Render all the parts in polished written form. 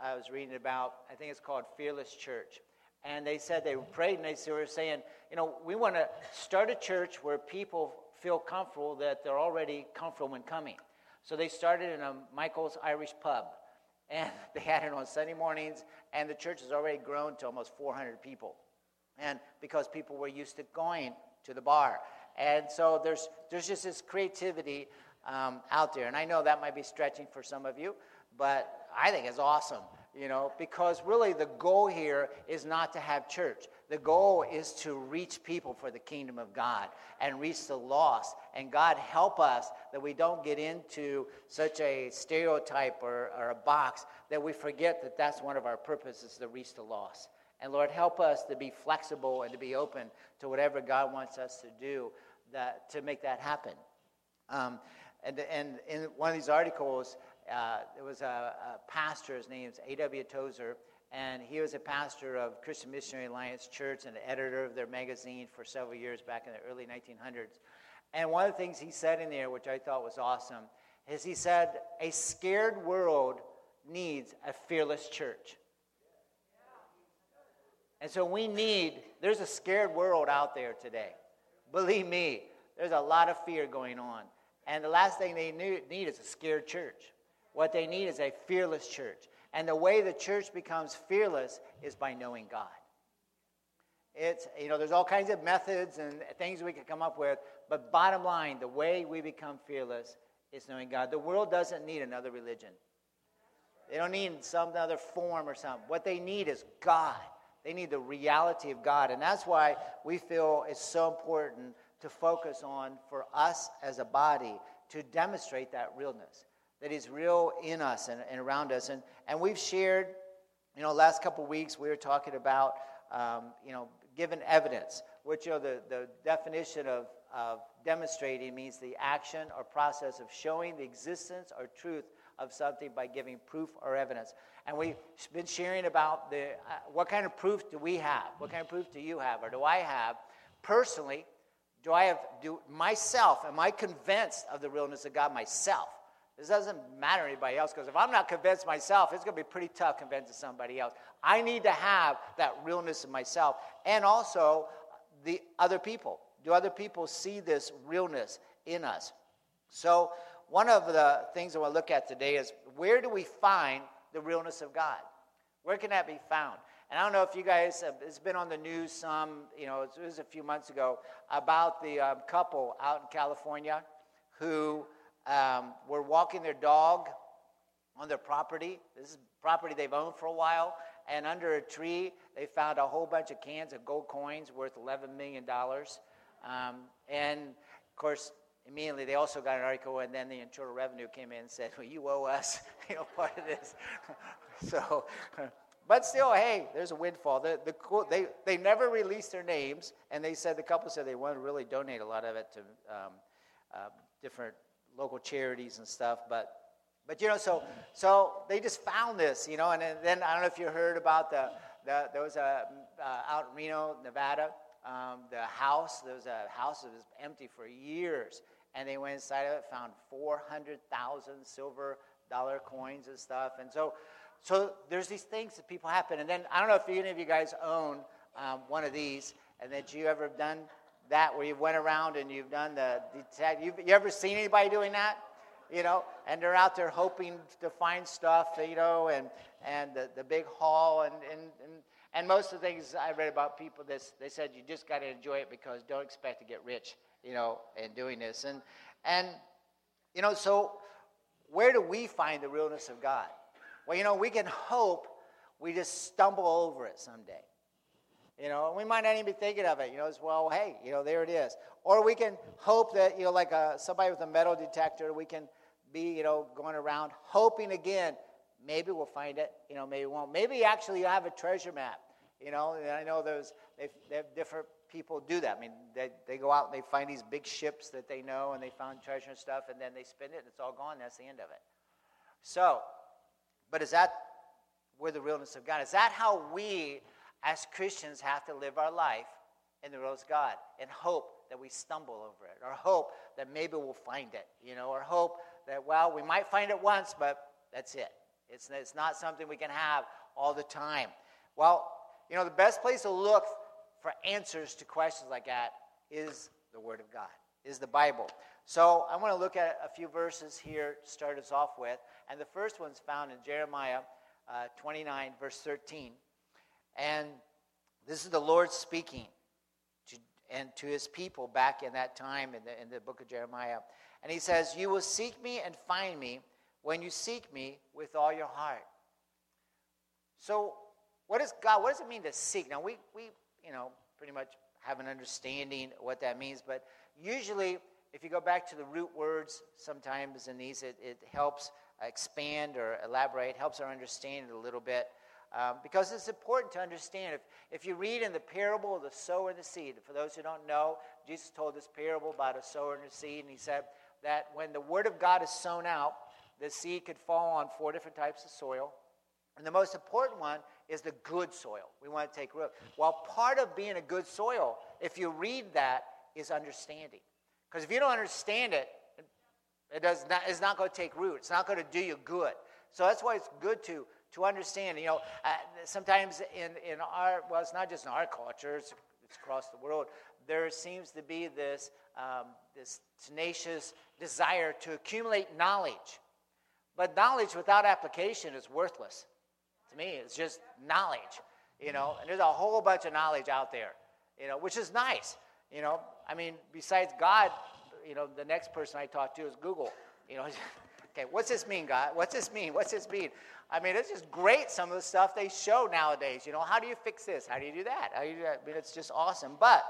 I was reading about, I think it's called Fearless Church. And they said they prayed and they were saying, we want to start a church where people feel comfortable that they're already comfortable when coming. So they started in a Michael's Irish pub. And they had it on Sunday mornings, and the church has already grown to almost 400 people. And because people were used to going to the bar. And so there's just this creativity out there. And I know that might be stretching for some of you, but I think it's awesome, because really the goal here is not to have church. The goal is to reach people for the kingdom of God and reach the lost. And God help us that we don't get into such a stereotype or a box that we forget that that's one of our purposes, to reach the lost. And Lord, help us to be flexible and to be open to whatever God wants us to do to make that happen. And in one of these articles, there was a pastor, his name is A.W. Tozer, and he was a pastor of Christian Missionary Alliance Church and the editor of their magazine for several years back in the early 1900s. And one of the things he said in there, which I thought was awesome, is he said, a scared world needs a fearless church. And so there's a scared world out there today. Believe me, there's a lot of fear going on. And the last thing they need is a scared church. What they need is a fearless church. And the way the church becomes fearless is by knowing God. It's, there's all kinds of methods and things we can come up with, but bottom line, the way we become fearless is knowing God. The world doesn't need another religion. They don't need some other form or something. What they need is God. They need the reality of God. And that's why we feel it's so important to focus on, for us as a body, to demonstrate that realness, that is real in us and around us. And we've shared, last couple of weeks we were talking about, given evidence, which, the definition of demonstrating means the action or process of showing the existence or truth of something by giving proof or evidence. And we've been sharing about what kind of proof do we have? What kind of proof do you have, or do I have personally? Am I convinced of the realness of God myself? This doesn't matter to anybody else, because if I'm not convinced myself, it's going to be pretty tough convincing somebody else. I need to have that realness in myself, and also the other people. Do other people see this realness in us? So one of the things I want to look at today is, where do we find the realness of God? Where can that be found? And I don't know if you guys it's been on the news some, it was a few months ago, about the couple out in California who were walking their dog on their property. This is property they've owned for a while. And under a tree, they found a whole bunch of cans of gold coins worth $11 million. And, of course, immediately they also got an article, and then the Internal Revenue came in and said, well, you owe us part of this. So... But still, hey, there's a windfall. They never released their names, and the couple said they want to really donate a lot of it to different local charities and stuff. But so they just found this, and then I don't know if you heard about there was out in Reno, Nevada, there was a house that was empty for years, and they went inside of it, found 400,000 silver dollar coins and stuff, and so there's these things that people happen. And then I don't know if any of you guys own one of these, and that you ever done that, where you went around and you've done the detect. You ever seen anybody doing that? And they're out there hoping to find stuff, and the big haul, and most of the things I read about people, they said you just got to enjoy it, because don't expect to get rich, in doing this. And so where do we find the realness of God? Well, we can hope we just stumble over it someday. We might not even be thinking of it. Hey, there it is. Or we can hope that, like somebody with a metal detector, we can be, going around hoping again, maybe we'll find it, maybe we won't. Maybe actually you have a treasure map, and I know they have different people do that. I mean, they go out and they find these big ships that they know, and they found treasure and stuff, and then they spin it, and it's all gone. That's the end of it. So... But is that where the realness of God? Is that how we, as Christians, have to live our life in the realness of God, and hope that we stumble over it, or hope that maybe we'll find it, or hope that, we might find it once, but that's it. It's not something we can have all the time. Well, the best place to look for answers to questions like that is the Word of God, is the Bible. So I want to look at a few verses here to start us off with. And the first one's found in Jeremiah 29, verse 13. And this is the Lord speaking to his people back in that time in the book of Jeremiah. And he says, "You will seek me and find me when you seek me with all your heart." So what does it mean to seek? Now we pretty much have an understanding of what that means, but usually if you go back to the root words sometimes in these, it helps expand or elaborate, helps our understanding a little bit. Because it's important to understand. If you read in the parable of the sower and the seed, for those who don't know, Jesus told this parable about a sower and a seed, and he said that when the Word of God is sown out, the seed could fall on 4 different types of soil. And the most important one is the good soil. We want to take root. Well, part of being a good soil, if you read that, is understanding. Because if you don't understand it, it's not going to take root. It's not going to do you good. So that's why it's good to understand. Sometimes in our, well, it's not just in our culture, it's across the world, there seems to be this tenacious desire to accumulate knowledge. But knowledge without application is worthless. To me, it's just knowledge, and there's a whole bunch of knowledge out there, which is nice, besides God, the next person I talk to is Google, okay, what's this mean, God? What's this mean? What's this mean? It's just great, some of the stuff they show nowadays. How do you fix this? How do you do that? How do you do that? It's just awesome. But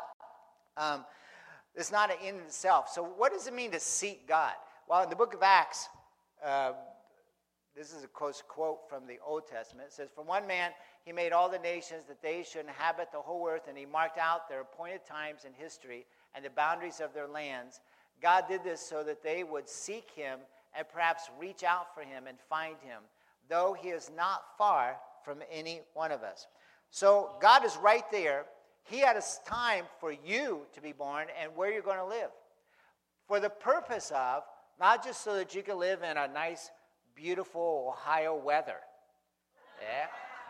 it's not an end in itself. So what does it mean to seek God? Well, in the book of Acts, this is a close quote from the Old Testament. It says, "From one man he made all the nations that they should inhabit the whole earth, and he marked out their appointed times in history and the boundaries of their lands. God did this so that they would seek him and perhaps reach out for him and find him, though he is not far from any one of us." So God is right there. He had a time for you to be born and where you're going to live. For the purpose of, not just so that you can live in a nice, beautiful Ohio weather. Yeah.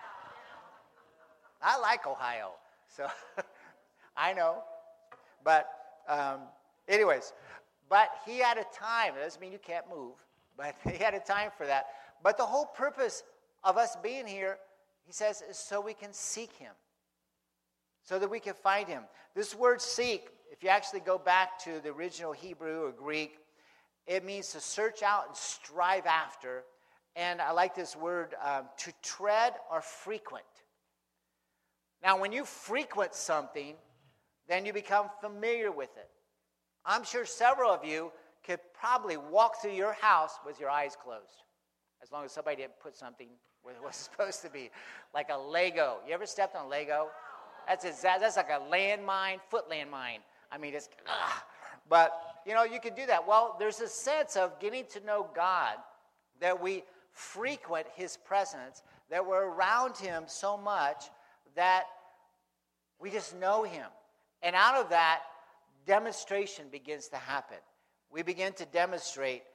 I like Ohio, so I know. But anyways, but he had a time. It doesn't mean you can't move, but he had a time for that. But the whole purpose of us being here, he says, is so we can seek him, so that we can find him. This word seek, if you actually go back to the original Hebrew or Greek, it means to search out and strive after. And I like this word, to tread or frequent. Now, when you frequent something, then you become familiar with it. I'm sure several of you could probably walk through your house with your eyes closed, as long as somebody didn't put something where it was supposed to be, like a Lego. You ever stepped on Lego? That's like a landmine, foot landmine. It's, but, you can do that. Well, there's a sense of getting to know God, that we frequent his presence, that we're around him so much that we just know him. And out of that, demonstration begins to happen. We begin to demonstrate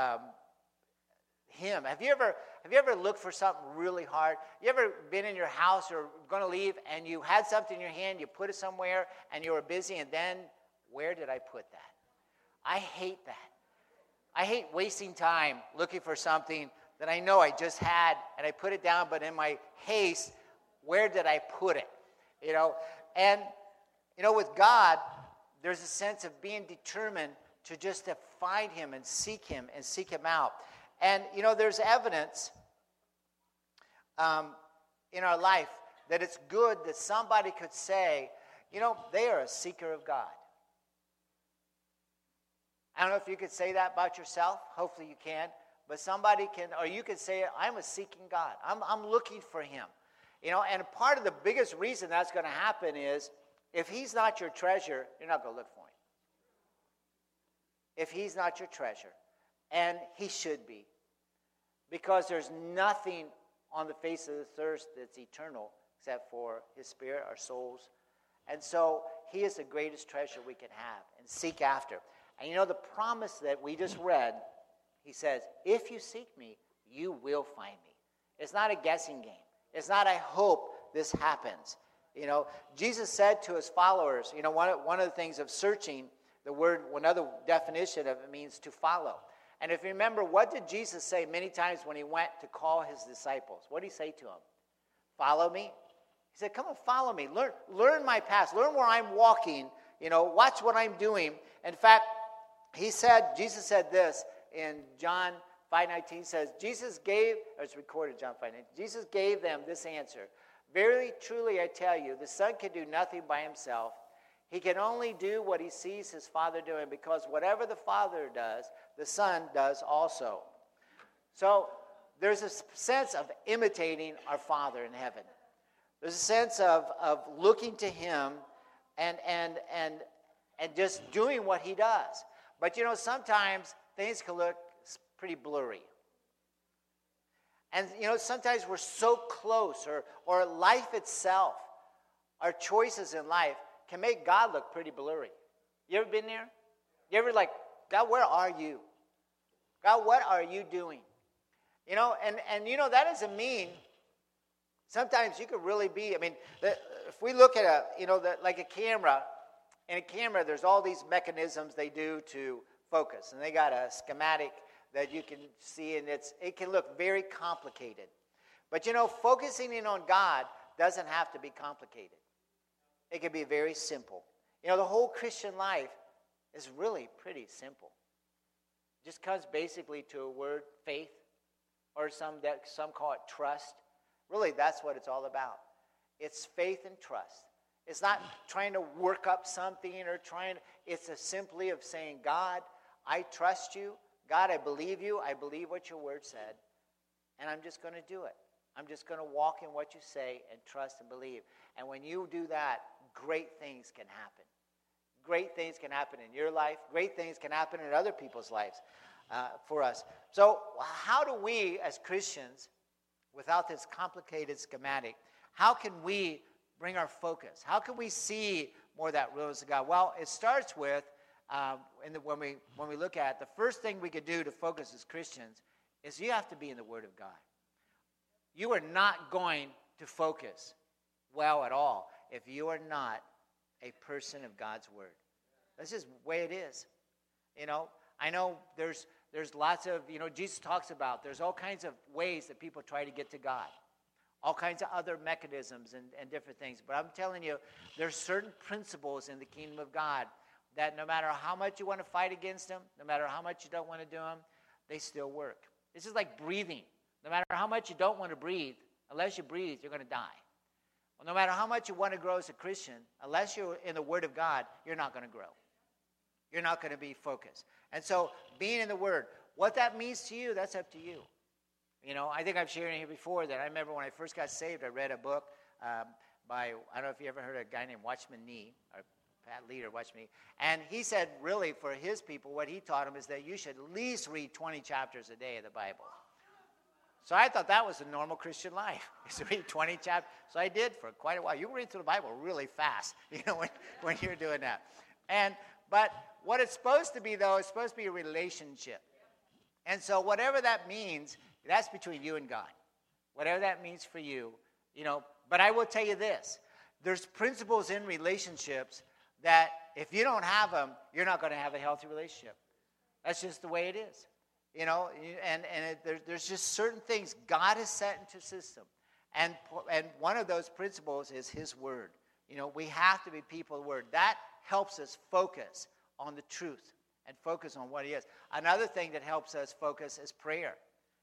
him. Have you ever looked for something really hard? You ever been in your house or going to leave and you had something in your hand, you put it somewhere and you were busy, and then where did I put that? I hate that. I hate wasting time looking for something that I know I just had and I put it down, but in my haste, where did I put it? And with God, there's a sense of being determined to just to find him and seek him out. And, there's evidence in our life that it's good that somebody could say, they are a seeker of God. I don't know if you could say that about yourself. Hopefully you can. But somebody can, or you could say, I'm a seeking God. I'm looking for him. And part of the biggest reason that's going to happen is if he's not your treasure, you're not going to look for him. If he's not your treasure, and he should be. Because there's nothing on the face of the earth that's eternal except for his spirit, our souls. And so he is the greatest treasure we can have and seek after. And the promise that we just read, he says, if you seek me, you will find me. It's not a guessing game. It's not, I hope this happens. Jesus said to his followers, one of the things of searching, the word, another definition of it means to follow. And if you remember, what did Jesus say many times when he went to call his disciples? What did he say to them? Follow me. He said, come and follow me. Learn my path. Learn where I'm walking. Watch what I'm doing. In fact, Jesus said this in John 5:19 says, it's recorded, John 5:19. Jesus gave them this answer. Very truly, I tell you, the Son can do nothing by himself. He can only do what he sees his Father doing, because whatever the Father does, the Son does also. So there's a sense of imitating our Father in heaven. There's a sense of looking to him and just doing what he does. But sometimes things can look pretty blurry. And sometimes we're so close, or life itself, our choices in life can make God look pretty blurry. You ever been there? You ever God, where are you? God, what are you doing? And that doesn't mean sometimes you could really be, if we look at like a camera, in a camera there's all these mechanisms they do to focus. And they got a schematic that you can see, and it can look very complicated. But focusing in on God doesn't have to be complicated. It can be very simple. The whole Christian life is really pretty simple. It just comes basically to a word, faith, or some call it trust. Really, that's what it's all about. It's faith and trust. It's not trying to work up something it's simply of saying, God, I trust you. God, I believe you. I believe what your word said. And I'm just going to do it. I'm just going to walk in what you say and trust and believe. And when you do that, great things can happen. Great things can happen in your life. Great things can happen in other people's lives for us. So how do we as Christians, without this complicated schematic, how can we bring our focus? How can we see more of that realness of God? Well, it starts with, when we look at it, the first thing we could do to focus as Christians is you have to be in the Word of God. You are not going to focus well at all if you are not a person of God's Word. That's just the way it is. I know there's lots of, Jesus talks about there's all kinds of ways that people try to get to God. All kinds of other mechanisms and different things. But I'm telling you, there's certain principles in the kingdom of God that no matter how much you want to fight against them, no matter how much you don't want to do them, they still work. This is like breathing. No matter how much you don't want to breathe, unless you breathe, you're going to die. Well, no matter how much you want to grow as a Christian, unless you're in the Word of God, you're not going to grow. You're not going to be focused. And so being in the Word, what that means to you, that's up to you. I think I've shared here before that I remember when I first got saved, I read a book by, I don't know if you ever heard of a guy named Watchman Nee, or Pat Leader, Watchman Nee. And he said, really, for his people, what he taught them is that you should at least read 20 chapters a day of the Bible. So I thought that was a normal Christian life, is to read 20 chapters. So I did for quite a while. You read through the Bible really fast, when you're doing that. But what it's supposed to be, though, is supposed to be a relationship. And so whatever that means, that's between you and God. Whatever that means for you, But I will tell you this. There's principles in relationships that if you don't have them, you're not going to have a healthy relationship. That's just the way it is. There's just certain things God has set into system. And one of those principles is His Word. We have to be people of the Word. That helps us focus on the truth and focus on what He is. Another thing that helps us focus is prayer.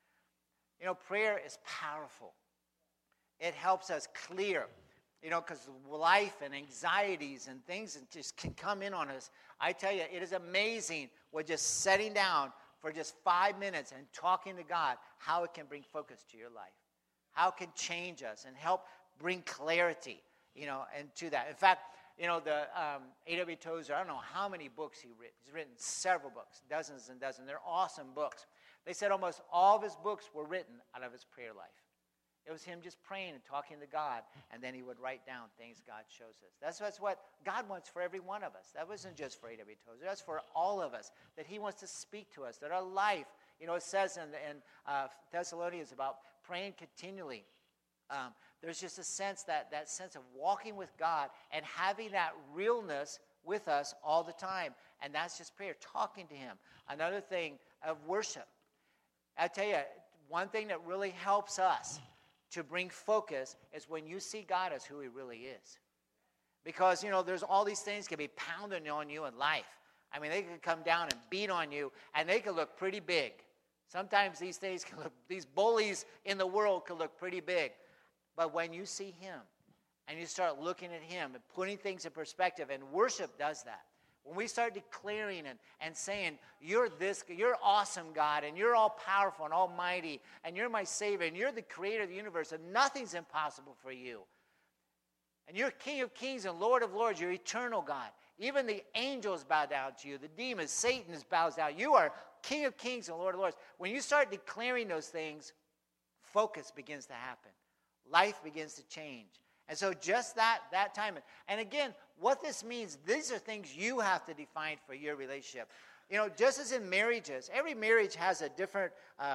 Prayer is powerful. It helps us clear, because life and anxieties and things just can come in on us. I tell you, it is amazing with just sitting down for just 5 minutes and talking to God, how it can bring focus to your life, how it can change us and help bring clarity, and to that. In fact, the A.W. Tozer, I don't know how many books he's written. He's written several books, dozens and dozens. They're awesome books. They said almost all of his books were written out of his prayer life. It was him just praying and talking to God, and then he would write down things God shows us. That's what God wants for every one of us. That wasn't just for A.W. Tozer. That's for all of us, that He wants to speak to us, that our life, it says in Thessalonians about praying continually. There's just a sense that sense of walking with God and having that realness with us all the time. And that's just prayer, talking to him. Another thing of worship. I tell you, one thing that really helps us to bring focus is when you see God as who he really is. Because, there's all these things can be pounding on you in life. I mean, they can come down and beat on you, and they can look pretty big. Sometimes these things can look, these bullies in the world can look pretty big. But when you see him, and you start looking at him and putting things in perspective, and worship does that. When we start declaring and saying, you're awesome, God, and you're all powerful and almighty, and you're my Savior, and you're the creator of the universe, and nothing's impossible for you. And you're King of kings and Lord of lords. You're eternal God. Even the angels bow down to you. The demons, Satan bows down. You are King of kings and Lord of lords. When you start declaring those things, focus begins to happen. Life begins to change. And so just that time. And again, what this means, these are things you have to define for your relationship. Just as in marriages, every marriage has a different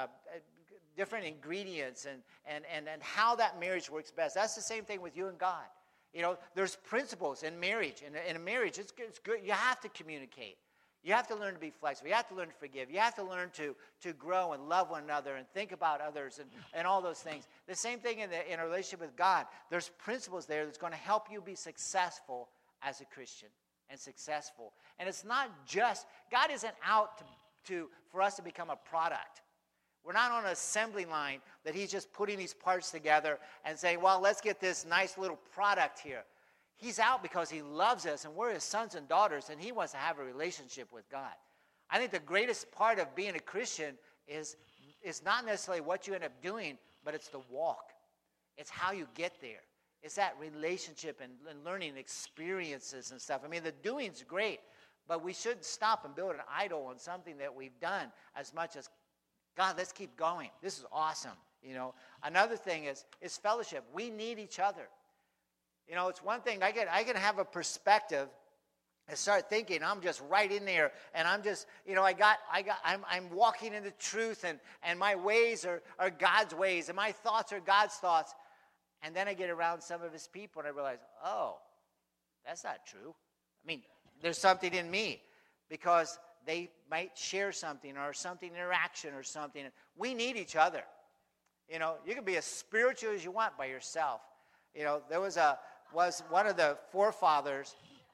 ingredients and how that marriage works best. That's the same thing with you and God. There's principles in marriage. In a marriage, it's good. You have to communicate. You have to learn to be flexible. You have to learn to forgive. You have to learn to grow and love one another and think about others and all those things. The same thing in a relationship with God. There's principles there that's going to help you be successful as a Christian and successful. And it's not just, God isn't out for us to become a product. We're not on an assembly line that he's just putting these parts together and saying, well, let's get this nice little product here. He's out because he loves us, and we're his sons and daughters, and he wants to have a relationship with God. I think the greatest part of being a Christian is not necessarily what you end up doing, but it's the walk. It's how you get there. It's that relationship and learning experiences and stuff. I mean, the doing's great, but we shouldn't stop and build an idol on something that we've done as much as, God, let's keep going. This is awesome. Another thing is fellowship. We need each other. It's one thing, I can have a perspective and start thinking I'm just right in there, and I'm just, I'm walking in the truth, and my ways are God's ways, and my thoughts are God's thoughts. And then I get around some of his people, and I realize, oh, that's not true. I mean, there's something in me, because they might share something or something, interaction or something. We need each other. You can be as spiritual as you want by yourself. There was one of the forefathers,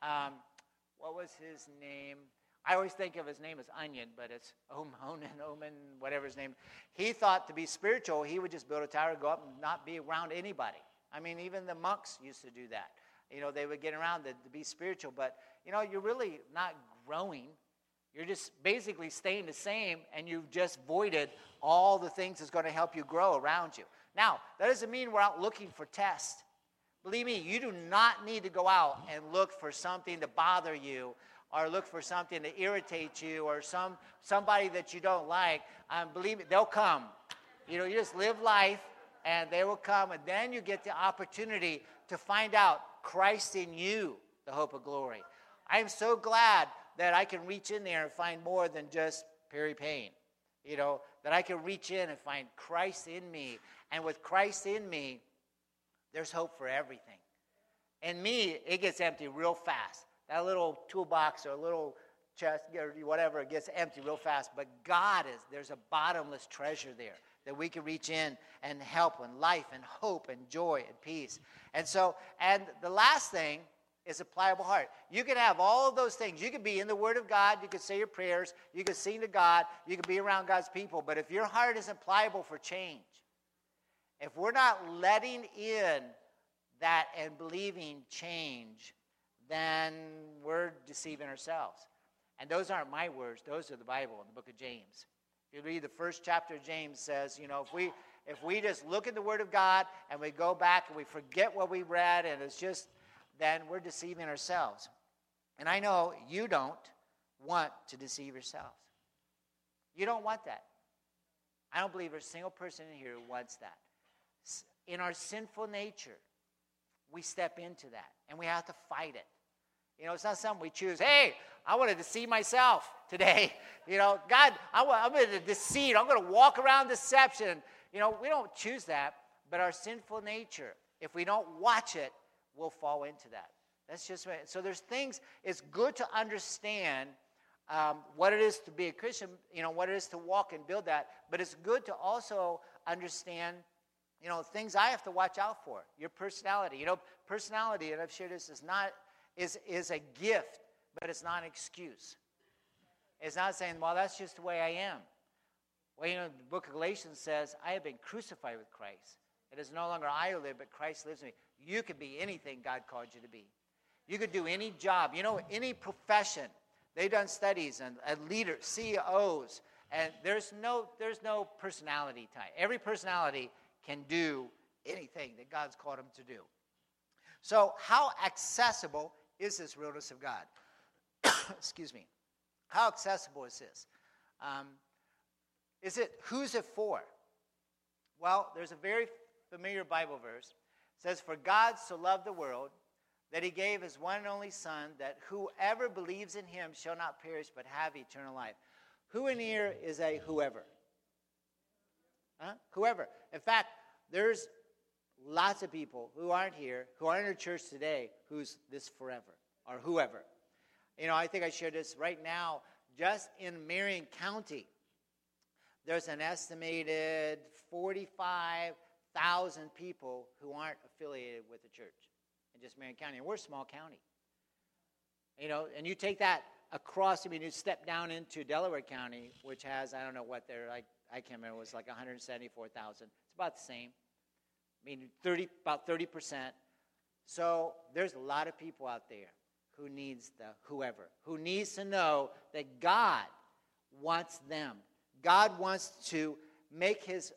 what was his name? I always think of his name as Onion, but it's Omen, whatever his name. He thought to be spiritual, he would just build a tower, go up, and not be around anybody. I mean, even the monks used to do that. They would get around to be spiritual, but, you're really not growing. You're just basically staying the same, and you've just voided all the things that's going to help you grow around you. Now, that doesn't mean we're out looking for tests. Believe me, you do not need to go out and look for something to bother you or look for something to irritate you or somebody that you don't like. Believe me, they'll come. You just live life, and they will come, and then you get the opportunity to find out Christ in you, the hope of glory. I am so glad that I can reach in there and find more than just Perry Payne. That I can reach in and find Christ in me. And with Christ in me, there's hope for everything. In me, it gets empty real fast. That little toolbox or little chest or whatever, it gets empty real fast. But there's a bottomless treasure there that we can reach in and help in life and hope and joy and peace. And the last thing is a pliable heart. You can have all of those things. You can be in the Word of God. You can say your prayers. You can sing to God. You can be around God's people. But if your heart isn't pliable for change, if we're not letting in that and believing change, then we're deceiving ourselves. And those aren't my words. Those are the Bible in the book of James. If you read the first chapter of James, says, if we just look at the Word of God and we go back and we forget what we read and it's just, then we're deceiving ourselves. And I know you don't want to deceive yourselves. You don't want that. I don't believe there's a single person in here who wants that. In our sinful nature, we step into that, and we have to fight it. It's not something we choose. Hey, I want to deceive myself today. God, I'm going to deceive. I'm going to walk around deception. We don't choose that, but our sinful nature, if we don't watch it, we'll fall into that. That's just right. So there's things, it's good to understand what it is to be a Christian, what it is to walk and build that, but it's good to also understand, things I have to watch out for. Your personality. Personality, and I've shared this, is a gift, but it's not an excuse. It's not saying, well, that's just the way I am. Well, the book of Galatians says, I have been crucified with Christ. It is no longer I who live, but Christ lives in me. You could be anything God called you to be. You could do any job, any profession. They've done studies and leaders, CEOs, and there's no personality type. Every personality can do anything that God's called them to do. So how accessible is this realness of God? Excuse me. How accessible is this? Who's it for? Well, there's a very familiar Bible verse. It says, for God so loved the world that he gave his one and only Son, that whoever believes in him shall not perish but have eternal life. Who in here is a whoever? Huh? Whoever. In fact, there's lots of people who aren't here, who aren't in a church today, who's this forever, or whoever. I think I shared this right now, just in Marion County, there's an estimated 45,000 people who aren't affiliated with the church in just Marion County. And we're a small county. And you take that across, you step down into Delaware County, which has, I don't know what they're like, I can't remember, it was like 174,000. It's about the same. About 30%. So there's a lot of people out there who needs who needs to know that God wants them. God wants to make his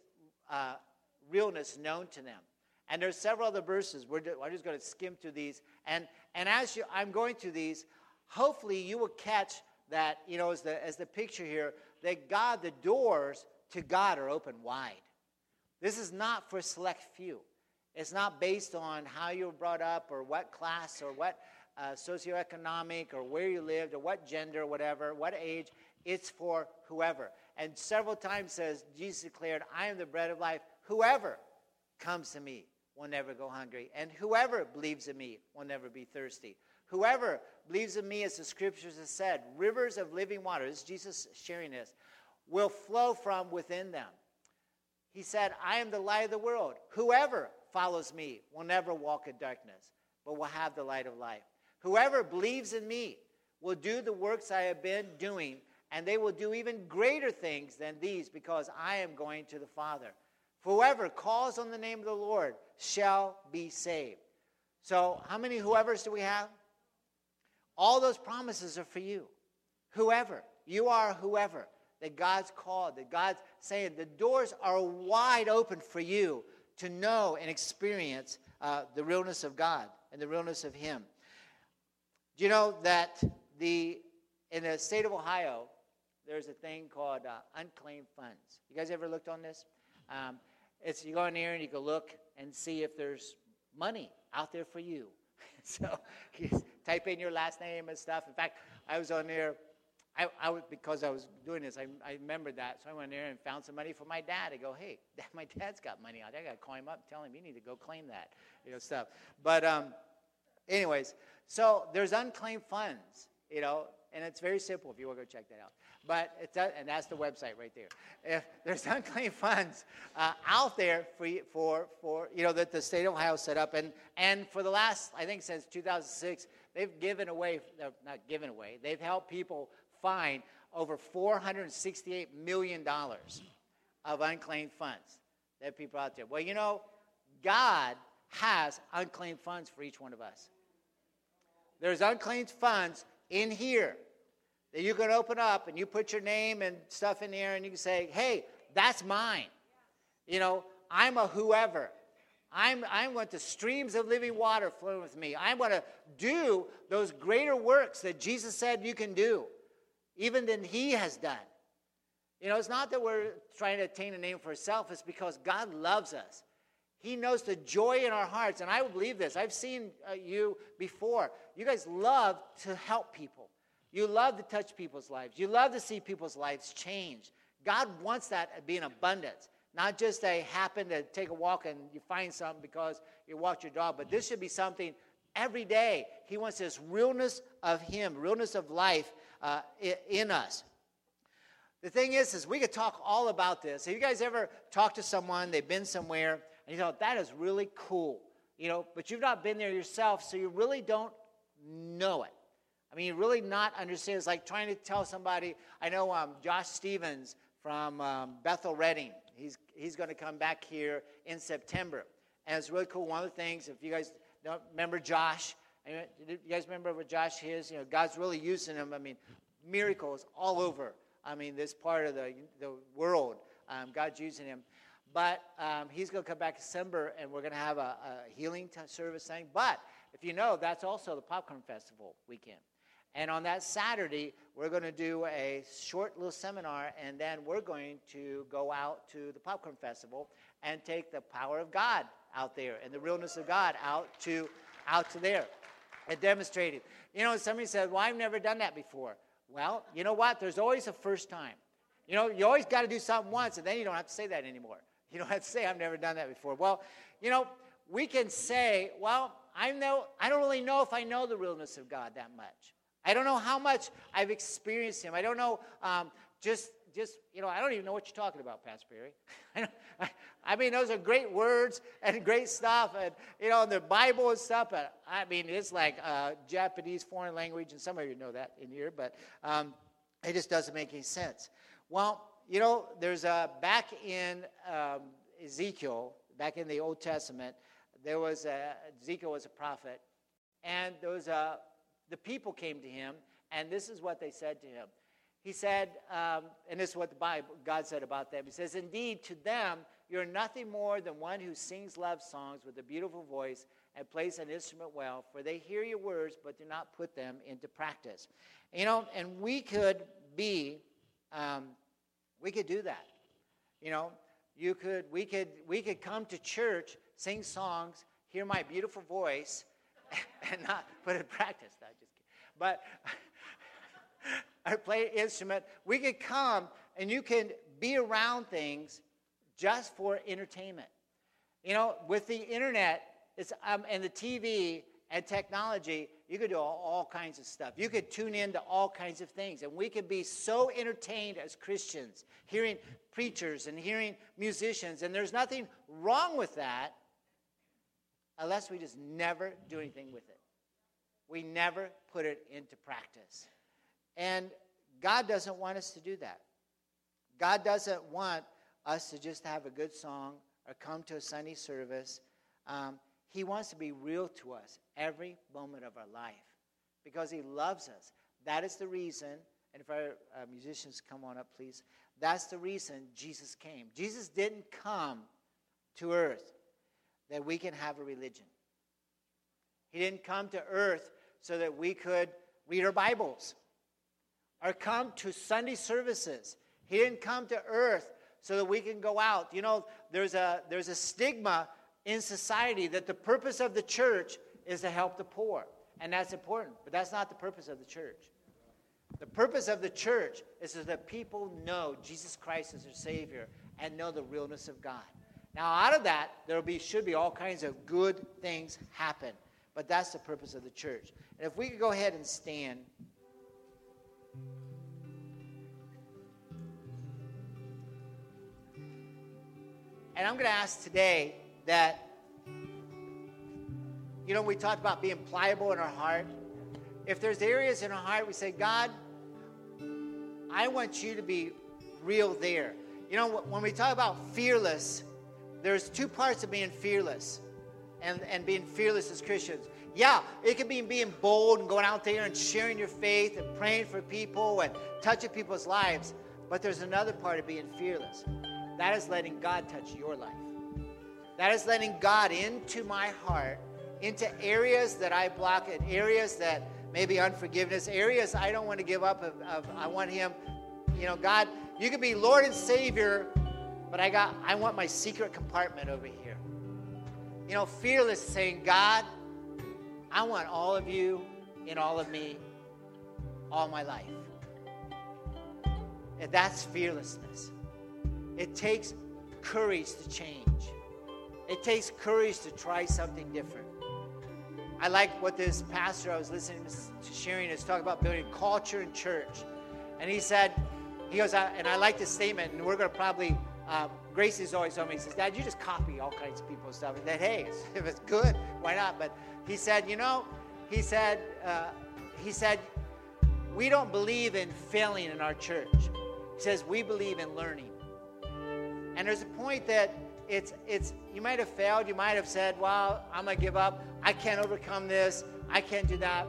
realness known to them. And there's several other verses. I'm just going to skim through these. And as I'm going through these, hopefully you will catch that, as the picture here, that God, the doors to God are open wide. This is not for a select few. It's not based on how you were brought up or what class or what socioeconomic or where you lived or what gender or whatever, what age. It's for whoever. And several times says, Jesus declared, I am the bread of life. Whoever comes to me will never go hungry. And whoever believes in me will never be thirsty. Whoever believes in me, as the scriptures have said, rivers of living water, this is Jesus sharing this, will flow from within them. He said, I am the light of the world. Whoever follows me will never walk in darkness, but will have the light of life. Whoever believes in me will do the works I have been doing, and they will do even greater things than these, because I am going to the Father. Whoever calls on the name of the Lord shall be saved. So how many whoever's do we have? All those promises are for you. Whoever. You are whoever that God's called, that God's saying the doors are wide open for you to know and experience the realness of God and the realness of him. Do you know that in the state of Ohio, there's a thing called unclaimed funds? You guys ever looked on this? You go in there and you can look and see if there's money out there for you. So you type in your last name and stuff. In fact, I was on there. Because I was doing this, I remembered that. So I went there and found some money for my dad. I go, hey, my dad's got money out there. I got to call him up and tell him you need to go claim that, stuff. But anyways, so there's unclaimed funds, and it's very simple if you want to go check that out. But and that's the website right there. If there's unclaimed funds out there for that the state of Ohio set up, and for the last, I think since 2006, they've given away, not given away, they've helped people find over $468 million of unclaimed funds that people out there. Well, God has unclaimed funds for each one of us. There's unclaimed funds in here that you can open up and you put your name and stuff in there and you can say, hey, that's mine. I'm a whoever. I want the streams of living water flowing with me. I want to do those greater works that Jesus said you can do, even than he has done. It's not that we're trying to attain a name for ourselves. It's because God loves us. He knows the joy in our hearts. And I believe this. I've seen you before. You guys love to help people. You love to touch people's lives. You love to see people's lives change. God wants that to be in abundance. not just a happen to take a walk and you find something because you walked your dog, but this should be something every day. He wants this realness of him, realness of life in us. The thing is we could talk all about this. Have you guys ever talked to someone, they've been somewhere, and you thought, that is really cool, but you've not been there yourself, so you really don't know it. I mean, you really not understand. It's like trying to tell somebody. I know Josh Stevens from Bethel Redding. He's going to come back here in September. And it's really cool. One of the things, if you guys don't remember Josh, you guys remember what Josh is? God's really using him. I mean, miracles all over. I mean, this part of the world, God's using him. But he's going to come back December, and we're going to have a healing service thing. But if you know, that's also the Popcorn Festival weekend. And on that Saturday, we're going to do a short little seminar, and then we're going to go out to the Popcorn Festival and take the power of God out there and the realness of God out to there and demonstrate it. Somebody said, well, I've never done that before. Well, you know what? There's always a first time. You always got to do something once, and then you don't have to say that anymore. You don't have to say, I've never done that before. Well, we can say, well, I don't really know if I know the realness of God that much. I don't know how much I've experienced him. I don't know, I don't even know what you're talking about, Pastor Perry. I mean, those are great words and great stuff, and, the Bible and stuff, but, I mean, it's like Japanese foreign language, and some of you know that in here, but it just doesn't make any sense. Well, there's back in Ezekiel, back in the Old Testament, Ezekiel was a prophet, and there was the people came to him, and this is what they said to him. He said, and this is what God said about them. He says, indeed, to them, you're nothing more than one who sings love songs with a beautiful voice and plays an instrument well, for they hear your words, but do not put them into practice. And we could do that. We could come to church, sing songs, hear my beautiful voice, and not put it in practice. No, just kidding. But I play an instrument. We could come and you can be around things just for entertainment. With the internet and the TV and technology, you could do all kinds of stuff. You could tune into all kinds of things. And we could be so entertained as Christians, hearing preachers and hearing musicians. And there's nothing wrong with that, unless we just never do anything with it. We never put it into practice. And God doesn't want us to do that. God doesn't want us to just have a good song or come to a Sunday service. He wants to be real to us every moment of our life because he loves us. That is the reason, and if our musicians come on up, please. That's the reason Jesus came. Jesus didn't come to earth that we can have a religion. He didn't come to earth so that we could read our Bibles or come to Sunday services. He didn't come to earth so that we can go out. There's a stigma in society that the purpose of the church is to help the poor, and that's important, but that's not the purpose of the church. The purpose of the church is so that people know Jesus Christ as their Savior and know the realness of God. Now, out of that, should be all kinds of good things happen. But that's the purpose of the church. And if we could go ahead and stand. And I'm going to ask today that, we talked about being pliable in our heart. If there's areas in our heart we say, God, I want you to be real there. When we talk about fearless, there's two parts of being fearless and being fearless as Christians. Yeah, it could be being bold and going out there and sharing your faith and praying for people and touching people's lives. But there's another part of being fearless. That is letting God touch your life. That is letting God into my heart, into areas that I block, in areas that maybe unforgiveness, areas I don't want to give up of I want him. God, you can be Lord and Savior, but I want my secret compartment over here. Fearless, saying, God, I want all of you in all of me, all my life. And that's fearlessness. It takes courage to change. It takes courage to try something different. I like what this pastor I was listening to sharing is talking about building culture in church. And he goes, and I like this statement, and we're going to probably, Gracie's always told me, he says, Dad, you just copy all kinds of people's stuff. And then, hey, if it's good, why not? But he said, he said, we don't believe in failing in our church. He says, we believe in learning. And there's a point that it's you might have failed. You might have said, well, I'm going to give up. I can't overcome this. I can't do that.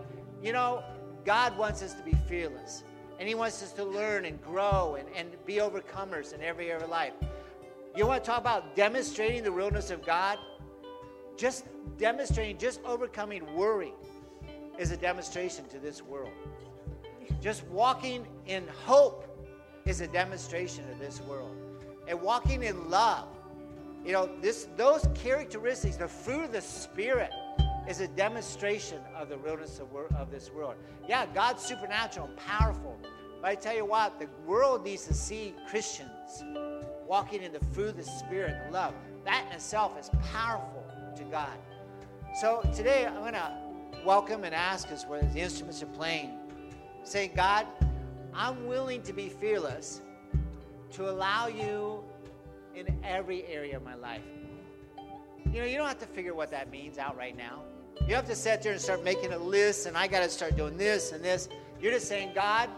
God wants us to be fearless. And he wants us to learn and grow and be overcomers in every area of life. You want to talk about demonstrating the realness of God? Just overcoming worry is a demonstration to this world. Just walking in hope is a demonstration of this world. And walking in love, those characteristics, the fruit of the Spirit, is a demonstration of the realness of this world. Yeah, God's supernatural and powerful. But I tell you what, the world needs to see Christians walking in the fruit of the Spirit and love. That in itself is powerful to God. So today I'm going to welcome and ask us where the instruments are playing. Say, God, I'm willing to be fearless to allow you in every area of my life. You don't have to figure what that means out right now. You have to sit there and start making a list, and I got to start doing this and this. You're just saying, God,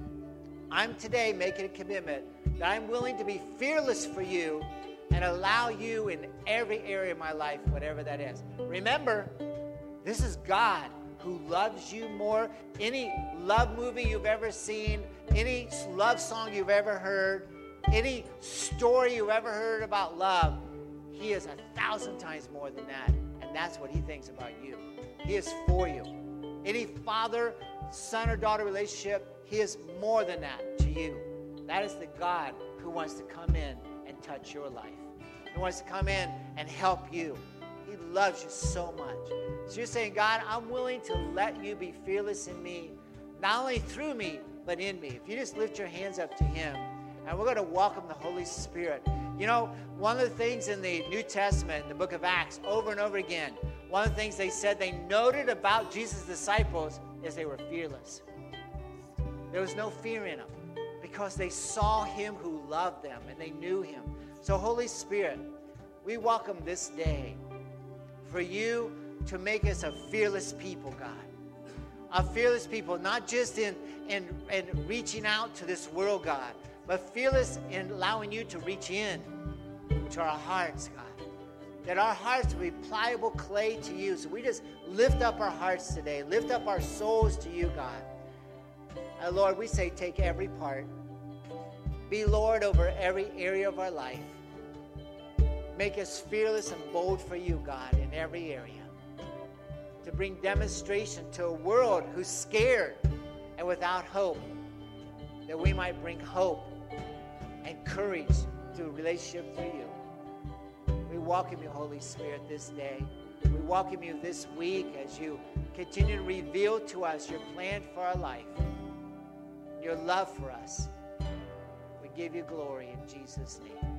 I'm today making a commitment that I'm willing to be fearless for you and allow you in every area of my life, whatever that is. Remember, this is God who loves you more. Any love movie you've ever seen, any love song you've ever heard, any story you've ever heard about love, he is 1,000 times more than that. And that's what he thinks about you. He is for you. Any father, son, or daughter relationship, he is more than that to you. That is the God who wants to come in and touch your life. He wants to come in and help you. He loves you so much. So you're saying, God, I'm willing to let you be fearless in me, not only through me, but in me. If you just lift your hands up to him, and we're going to welcome the Holy Spirit. One of the things in the New Testament, in the book of Acts, over and over again, one of the things they said they noted about Jesus' disciples is they were fearless. There was no fear in them because they saw him who loved them and they knew him. So Holy Spirit, we welcome this day for you to make us a fearless people, God. A fearless people, not just in reaching out to this world, God, but fearless in allowing you to reach in to our hearts, God. That our hearts will be pliable clay to you. So we just lift up our hearts today. Lift up our souls to you, God. And Lord, we say take every part. Be Lord over every area of our life. Make us fearless and bold for you, God, in every area. To bring demonstration to a world who's scared and without hope. That we might bring hope and courage through a relationship through you. We welcome you, Holy Spirit, this day. We welcome you this week as you continue to reveal to us your plan for our life, your love for us. We give you glory in Jesus' name.